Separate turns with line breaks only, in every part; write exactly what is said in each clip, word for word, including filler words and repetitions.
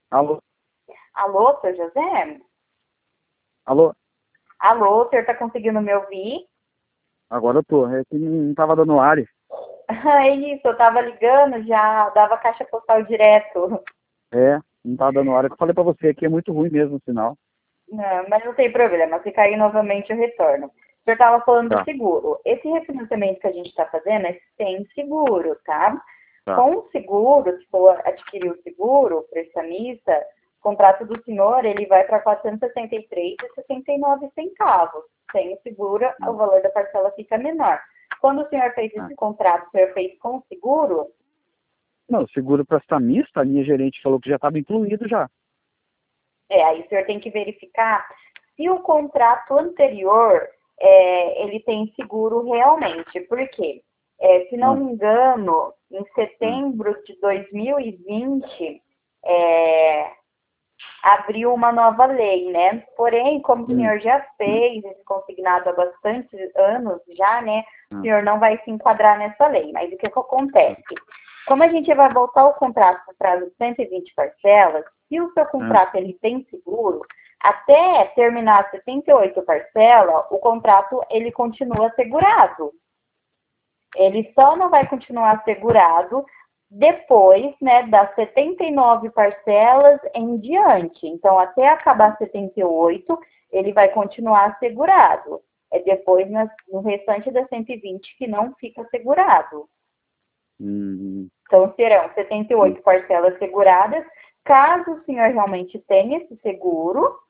Alô?
Alô, seu José?
Alô?
Alô, o senhor está conseguindo me ouvir?
Agora eu tô. É que não tava dando área.
É isso, eu estava ligando, já dava caixa postal direto.
É, não tava dando área. Eu falei pra você que é muito ruim mesmo o sinal.
Não, mas não tem problema, se cair novamente eu retorno. O senhor estava falando do
Tá,
seguro. Esse refinanciamento que a gente está fazendo é sem seguro, tá?
tá.
Com o seguro, se for adquirir o seguro, o prestamista, o contrato do senhor, ele vai para quatrocentos e sessenta e três reais e sessenta e nove centavos. Sem o seguro, o
Hum,
valor da parcela fica menor. Quando o senhor fez
ah.
esse contrato, o senhor fez com o seguro,
Não, seguro prestamista, a minha gerente falou que já estava incluído já.
é, aí o senhor tem que verificar se o contrato anterior é, ele tem seguro realmente. Por quê? É, se não
Ah,
me engano, em
ah,
setembro de dois mil e vinte, é, abriu uma nova lei, né? Porém, como o
hum,
senhor já fez esse consignado há bastante anos já, né? O
ah,
senhor não vai se enquadrar nessa lei. Mas o que, que acontece? Como a gente vai voltar o contrato para prazo de cento e vinte parcelas, se o seu
ah,
contrato ele tem seguro, até terminar setenta e oito parcelas, o contrato ele continua segurado. Ele só não vai continuar segurado depois, né, das setenta e nove parcelas em diante. Então, até acabar setenta e oito, ele vai continuar segurado. É depois, no restante das cento e vinte, que não fica segurado.
hum,
Então, serão setenta e
hum,
oito parcelas seguradas. Caso o senhor realmente tenha esse seguro,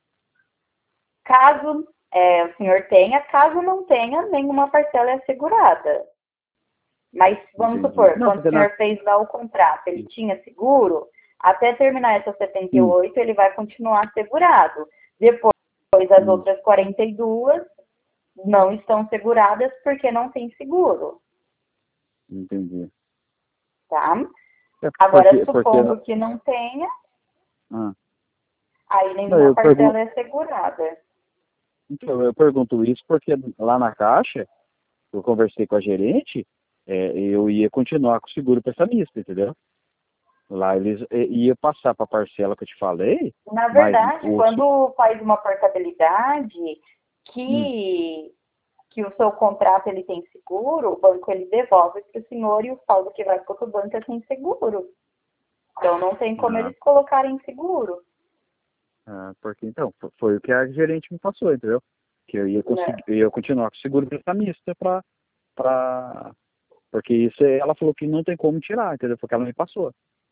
caso é, o senhor tenha, caso não tenha, nenhuma parcela é assegurada. Mas vamos
entendi.
supor,
Não,
quando o
porque na...
senhor fez lá o contrato, ele tinha seguro, até terminar essa setenta e
Hum,
oito, ele vai continuar segurado. Depois, as
hum,
outras quarenta e duas não estão seguradas porque não tem seguro,
entendi.
tá?
É
Agora,
porque, porque...
supondo que não tenha,
Ah,
aí
não,
nenhuma
eu
parcela
pergunto,
é segurada.
então, eu pergunto isso porque lá na Caixa, eu conversei com a gerente, é, eu ia continuar com o seguro prestamista, entendeu? Lá eles é, ia passar para a parcela que eu te falei,
Na
mas
verdade,
o... se-
quando faz uma portabilidade
hum,
que que o seu contrato ele tem seguro, o banco ele devolve para o senhor e o saldo que vai para o banco é sem seguro. Então não tem como
ah,
eles colocarem seguro.
ah, porque então, fo- foi o que a gerente me passou, entendeu? Que eu ia
Né?
conseguir, eu ia continuar com o seguro prestamista para para porque isso é- ela falou que não tem como tirar, entendeu? Porque ela me passou,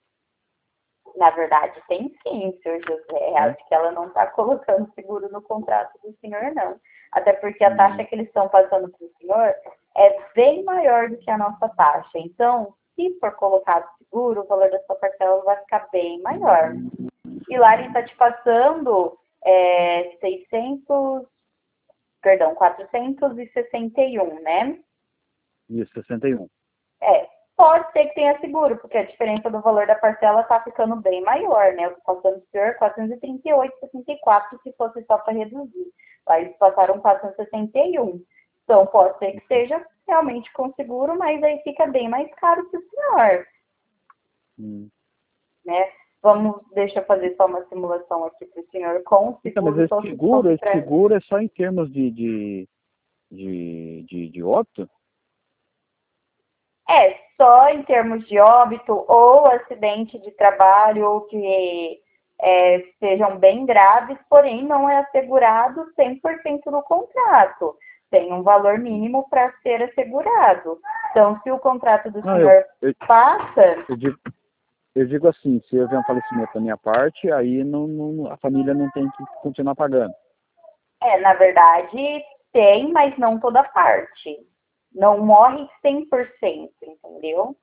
Na verdade, tem sim, senhor José.
né?
Acho que ela não está colocando seguro no contrato do senhor, não. Até porque a taxa
Hum,
que eles estão passando para o senhor é bem maior do que a nossa taxa. Então, se for colocado seguro, o valor da sua parcela vai ficar bem maior. E lá ele está te passando é, seiscentos, perdão, quatrocentos e sessenta e um, né?
isso, sessenta e um.
É, pode ser que tenha seguro, porque a diferença do valor da parcela está ficando bem maior, né? Eu tô passando por quatrocentos e trinta e oito vírgula sessenta e quatro se fosse só para reduzir. Lá eles passaram quatrocentos e sessenta e um. Então, pode ser que seja realmente com seguro, mas aí fica bem mais caro para o senhor,
Hum.
né? Vamos, deixa eu fazer só uma simulação aqui para o senhor com o
Então, mas
seguro,
esse
só se
seguro,
fosse
esse
para
seguro é só em termos de, de, de, de, de óbito?
É, só em termos de óbito ou acidente de trabalho ou que é, sejam bem graves, porém não é assegurado cem por cento no contrato. Tem um valor mínimo para ser assegurado. Então, se o contrato do
Não, eu,
senhor
eu,
passa,
eu digo, eu digo assim, se houver um falecimento da minha parte, aí não, não, a família não tem que continuar pagando.
é, na verdade, tem, mas não toda parte. Não morre cem por cento, entendeu?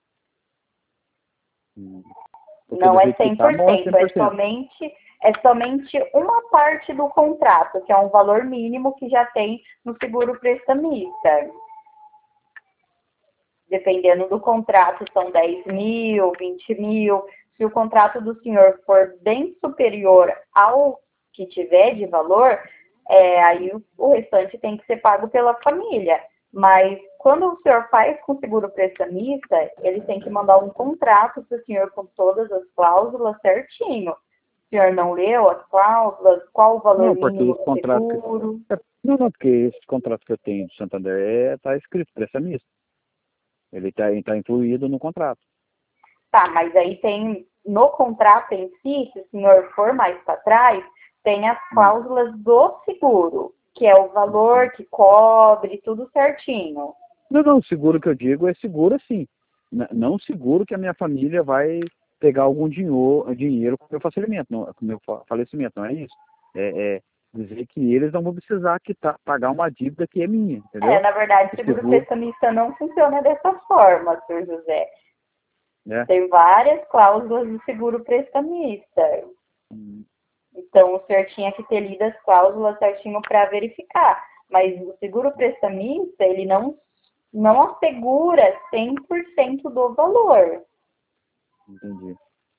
Hum. Porque do
Não é
jeito que
cem
tá,
por
morre
cento,
cem por
é
cento.
somente, é somente uma parte do contrato, que é um valor mínimo que já tem no seguro prestamista. Dependendo do contrato, são dez mil, vinte mil. Se o contrato do senhor for bem superior ao que tiver de valor, é, aí o, o restante tem que ser pago pela família. Mas quando o senhor faz com seguro prestamista, ele tem que mandar um contrato para o senhor com todas as cláusulas certinho. O senhor não leu as cláusulas? Qual o valor
Não, porque
mínimo
esse
do
contrato que...
seguro?
é, não, não, porque esse contrato que eu tenho do Santander está escrito prestamista. Ele está tá incluído no contrato.
Tá, mas aí tem, no contrato em si, se o senhor for mais para trás, tem as cláusulas do seguro, que é o valor que cobre, tudo certinho.
Não, não, o seguro que eu digo é seguro assim. N- Não seguro que a minha família vai pegar algum dinheiro, dinheiro com o meu falecimento, não, com o meu fa- falecimento, não é isso. É, é dizer que eles não vão precisar quitar, pagar uma dívida que é minha,
É,
entendeu?
na verdade,
O
seguro
seguro,
prestamista não funciona dessa forma, senhor José.
né?
Tem várias cláusulas de seguro prestamista.
Hum,
Então, o senhor tinha que ter lido as cláusulas certinho para verificar. Mas o seguro prestamista, ele não, não assegura cem por cento do valor,
entendi.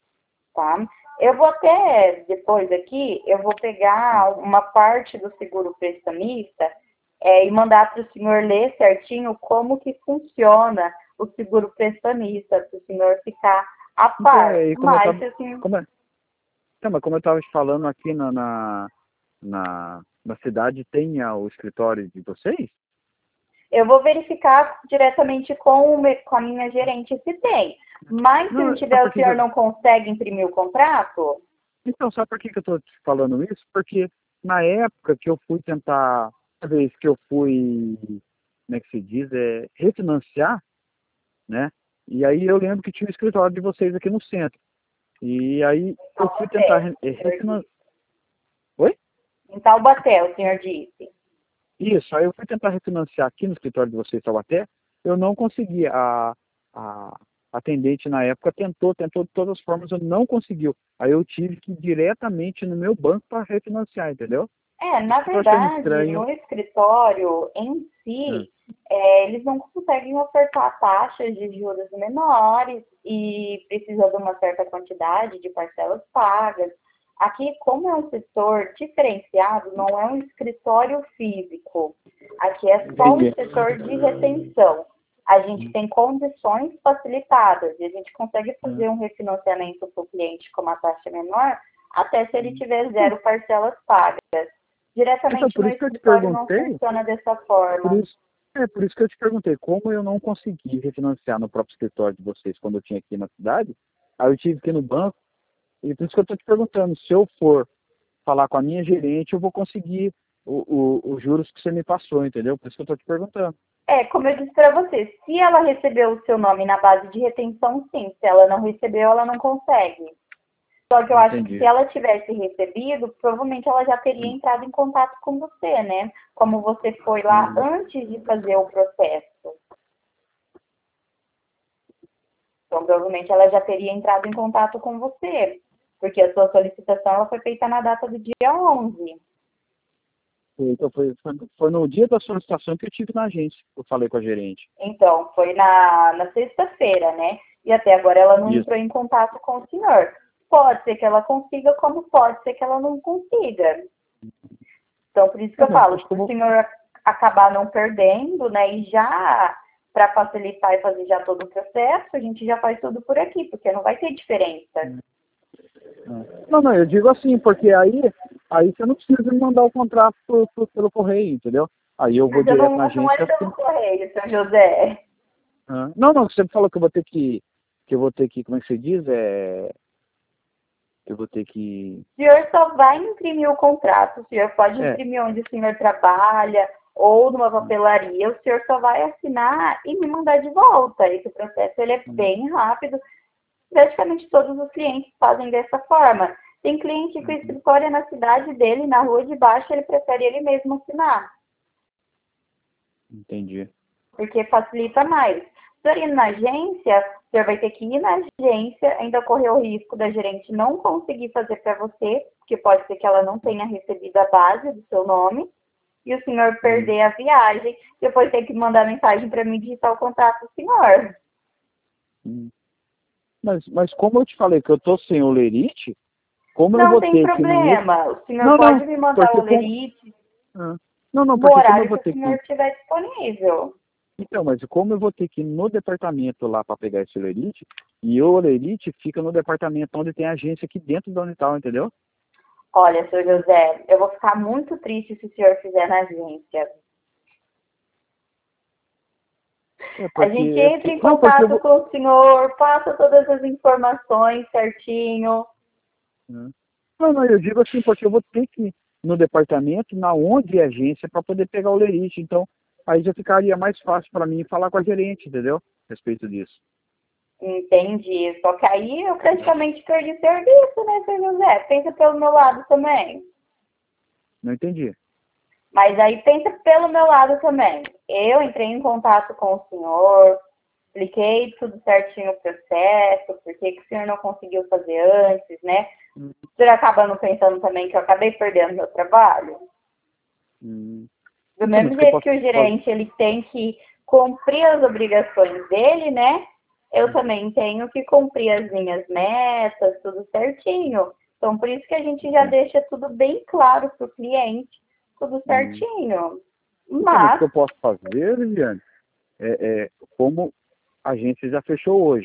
tá? Eu vou até, depois aqui, eu vou pegar uma parte do seguro prestamista é, e mandar para o senhor ler certinho como que funciona o seguro prestamista, para o senhor ficar a
Então,
par.
aí, como eu
Mas,
tava,
assim,
como é, então, mas como eu estava te falando aqui na, na, na, na cidade, tem ah, o escritório de vocês?
eu vou verificar diretamente com, o me- com a minha gerente se tem. Mas se
Não,
não
sabe
tiver,
por
o
que que
senhor
eu,
não consegue imprimir o contrato?
então, sabe por que que eu estou te falando isso? Porque na época que eu fui tentar, uma vez que eu fui, como é que se diz, é, refinanciar, né? E aí eu lembro que tinha um escritório de vocês aqui no centro. E aí eu fui tentar
Taubaté,
re-
o
eh,
senhor
refinanciar.
disse.
Oi?
Em Taubaté, o senhor disse.
Isso, aí eu fui tentar refinanciar aqui no escritório de vocês, Taubaté, eu não consegui. A, a atendente na época tentou, tentou de todas as formas, eu não conseguiu. Aí eu tive que ir diretamente no meu banco para refinanciar, entendeu?
É,
Isso
na
que eu tô achando
verdade,
estranho.
no escritório em
Hum,
si, é, eles não conseguem ofertar taxas de juros menores e precisa de uma certa quantidade de parcelas pagas. Aqui, como é um setor diferenciado, não é um escritório físico. Aqui é só um
entendi.
setor de retenção. A gente tem condições facilitadas e a gente consegue
Hum.
fazer um refinanciamento para o cliente com uma taxa menor até se ele tiver zero parcelas pagas.
Então,
Diretamente
por
no
isso que eu te
escritório não
perguntei,
funciona dessa
por
forma.
isso, é por isso que eu te perguntei, como eu não consegui refinanciar no próprio escritório de vocês quando eu tinha aqui na cidade, aí eu tive que ir no banco, e por isso que eu estou te perguntando, se eu for falar com a minha gerente, eu vou conseguir o- o- os juros que você me passou, entendeu? Por isso que eu estou te perguntando.
É, como eu disse para você, se ela recebeu o seu nome na base de retenção, sim. Se ela não recebeu, ela não consegue. Só que eu acho que se
Entendi.
ela tivesse recebido, provavelmente ela já teria entrado em contato com você, né? Como você foi lá
Uhum.
antes de fazer o processo. Então, provavelmente ela já teria entrado em contato com você. Porque a sua solicitação ela foi feita na data do dia onze.
Então, foi, foi, foi no dia da solicitação que eu tive na agência, eu falei com a gerente.
Então, foi na, na sexta-feira, né? E até agora ela não
Isso.
entrou em contato com o senhor. Pode ser que ela consiga, como pode ser que ela não consiga. Então, por isso que
É,
eu
mas
falo,
acho que
se
eu
o
vou...
senhor acabar não perdendo, né, e já, para facilitar e fazer já todo o processo, a gente já faz tudo por aqui, porque não vai ter diferença.
Não, não, eu digo assim, porque aí, aí você não precisa me mandar o contrato por- por- pelo correio, entendeu? Aí eu vou
Mas eu
direto
não,
na
não olho
agência.
pelo correio, seu José.
Ah, não, não, você falou que eu vou ter que, que eu vou ter que, como é que se diz? É, eu vou ter que,
O senhor só vai imprimir o contrato, o senhor pode
é,
imprimir onde o senhor trabalha ou numa papelaria, o senhor só vai assinar e me mandar de volta. Esse processo ele é bem rápido, praticamente todos os clientes fazem dessa forma. Tem cliente que o escritório é na cidade dele, na rua de baixo, ele prefere ele mesmo assinar,
entendi.
porque facilita mais. Se eu ir na agência, o senhor vai ter que ir na agência, ainda correr o risco da gerente não conseguir fazer para você, porque pode ser que ela não tenha recebido a base do seu nome, e o senhor perder a viagem, depois ter que mandar mensagem para mim digitar o contrato do senhor.
Hum. Mas, mas como eu te falei que eu tô sem olerite, como eu
Não
vou
tem
ter que no meu...
problema, o senhor
Não,
pode
não,
me mandar o
porque com...
lerite
ah, não, não,
no
porque como eu
horário
vou
que o
ter que...
senhor estiver disponível.
Então, mas como eu vou ter que ir no departamento lá para pegar esse olerite, e o olerite fica no departamento onde tem agência aqui dentro da Unital, entendeu?
Olha, senhor José, eu vou ficar muito triste se o senhor fizer na agência.
É
A gente
porque,
entra em
não, porque eu
contato
vou...
com o senhor, passa todas as informações certinho.
Não, não, eu digo assim, porque eu vou ter que ir no departamento, na onde é agência, para poder pegar o olerite. Então, aí já ficaria mais fácil para mim falar com a gerente, entendeu? A respeito disso.
Entendi. Só que aí eu praticamente perdi serviço, né, senhor José? Pensa pelo meu lado também.
Não entendi.
Mas aí pensa pelo meu lado também. Eu entrei em contato com o senhor, expliquei tudo certinho o processo, por que que o senhor não conseguiu fazer antes, né?
Hum,
O senhor acaba não pensando também que eu acabei perdendo meu trabalho?
hum.
Do
Então,
mesmo
mas o que eu
jeito
posso
que o
fazer?
gerente ele tem que cumprir as obrigações dele, né? Eu também tenho que cumprir as minhas metas, tudo certinho. Então, por isso que a gente já deixa tudo bem claro para o cliente, tudo
Hum.
certinho.
Então, mas o que
Mas,
eu posso fazer, Viviane, é, é como a gente já fechou hoje,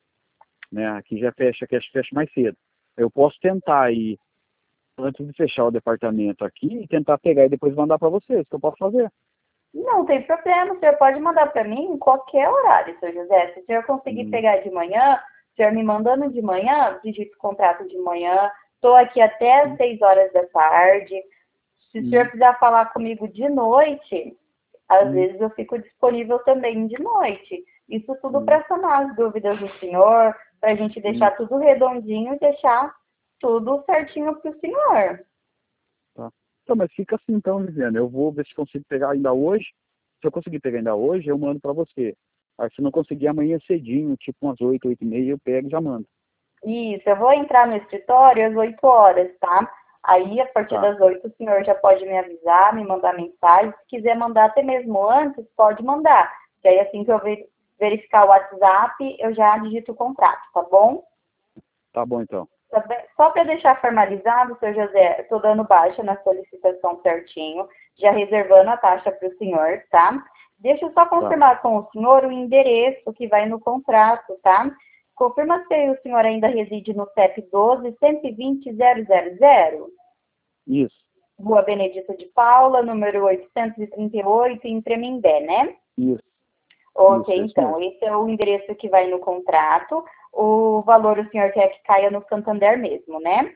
né? Aqui já fecha, aqui fecha mais cedo. Eu posso tentar ir antes de fechar o departamento aqui e tentar pegar e depois mandar para vocês, que eu posso fazer.
não tem problema, o senhor pode mandar para mim em qualquer horário, senhor José. Se o senhor conseguir
Hum,
pegar de manhã, o senhor me mandando de manhã, digito o contrato de manhã, estou aqui até às
hum,
seis horas da tarde. Se o senhor
hum,
quiser falar comigo de noite, às
hum,
vezes eu fico disponível também de noite. Isso tudo
hum,
para sanar as dúvidas do senhor, para a gente
hum,
deixar tudo redondinho e deixar tudo certinho para o senhor.
tá. Então, mas fica assim então, Viviane. Eu vou ver se consigo pegar ainda hoje. Se eu conseguir pegar ainda hoje, eu mando para você. Aí se não conseguir amanhã cedinho, tipo umas oito, oito e meia, eu pego e já mando.
Isso, eu vou entrar no escritório às oito horas, tá? Aí, a partir
Tá,
das oito, o senhor já pode me avisar, me mandar mensagem. Se quiser mandar até mesmo antes, pode mandar. Que aí, assim que eu ver- verificar o WhatsApp, eu já digito o contrato, tá bom?
tá bom então.
Tá bem? Só para deixar formalizado, seu José, eu estou dando baixa na solicitação certinho, já reservando a taxa para o senhor, tá? Deixa eu só
Tá.
confirmar com o senhor o endereço que vai no contrato, tá? Confirma se o senhor ainda reside no C E P doze, cento e vinte, zero zero zero,
Isso,
Rua Benedito de Paula, número oitocentos e trinta e oito, em Tremembé, né?
isso,
Ok,
isso, é isso
então,
mesmo.
esse é o endereço que vai no contrato. O valor o senhor quer que caia no Santander mesmo, né?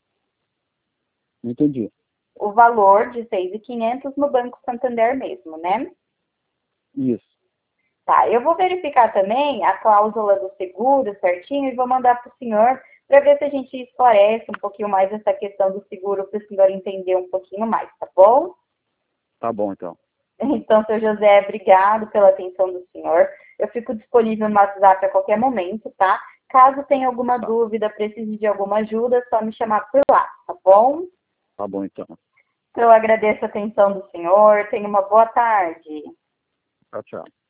Entendi.
O valor de seis mil e quinhentos no Banco Santander mesmo, né?
Isso.
Tá, eu vou verificar também a cláusula do seguro certinho e vou mandar para o senhor para ver se a gente esclarece um pouquinho mais essa questão do seguro para o senhor entender um pouquinho mais, tá bom?
Tá bom então.
Então, seu José, obrigado pela atenção do senhor. Eu fico disponível no WhatsApp a qualquer momento, tá? Caso tenha alguma
Tá,
dúvida, precise de alguma ajuda, é só me chamar por lá, tá bom?
tá bom então.
Eu agradeço a atenção do senhor. Tenha uma boa tarde.
Tchau, tchau.